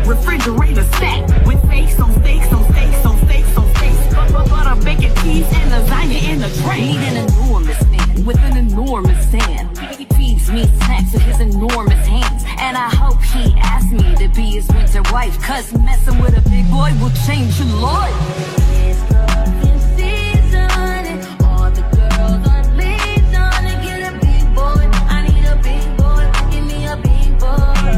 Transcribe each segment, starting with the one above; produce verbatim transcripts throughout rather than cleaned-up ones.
refrigerator stacked with steaks on steaks on steaks on steaks on steaks. Butter, bacon, cheese, and lasagna in the tray. Need an enormous man with an enormous hand. He feeds me snacks with his enormous hands. And I hope he asks me to be his winter wife, cause messing with a big boy will change your life. It's cuffing season, and all the girls on leads on to get a big boy. I need a big boy, give me a big boy.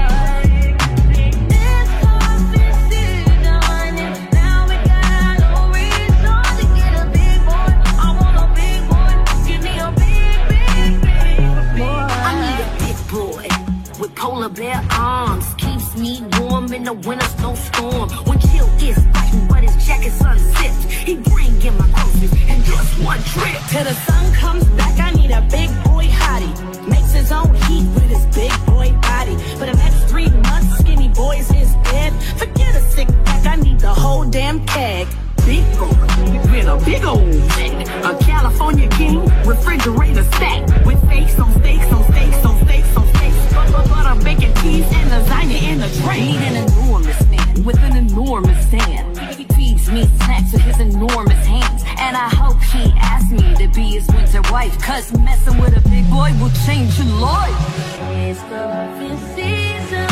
It's cuffing season, and now we got no reason to get a big boy. I want a big boy, give me a big, big, big boy. I need a big boy with polar bear arms, keeps me warm in the winter snowstorm. When chill is fighting, but his jacket's unzipped, he bring in my groceries in just one trip. Till the sun comes back, I need a big boy hottie. Makes his own heat with his big boy body. For the next three months, skinny boys is dead. Forget a six pack, I need the whole damn keg. Big boy with a big old bag, a California king, refrigerator stacked with steaks on steaks on steaks on steaks on steaks. Butter, bacon, cheese, and lasagna in the tray. Need an enormous man with an enormous hand. He feeds me snacks with his enormous hands. And I hope he asks me to be his winter wife, cause messing with a big boy will change your life. It's cuffing season.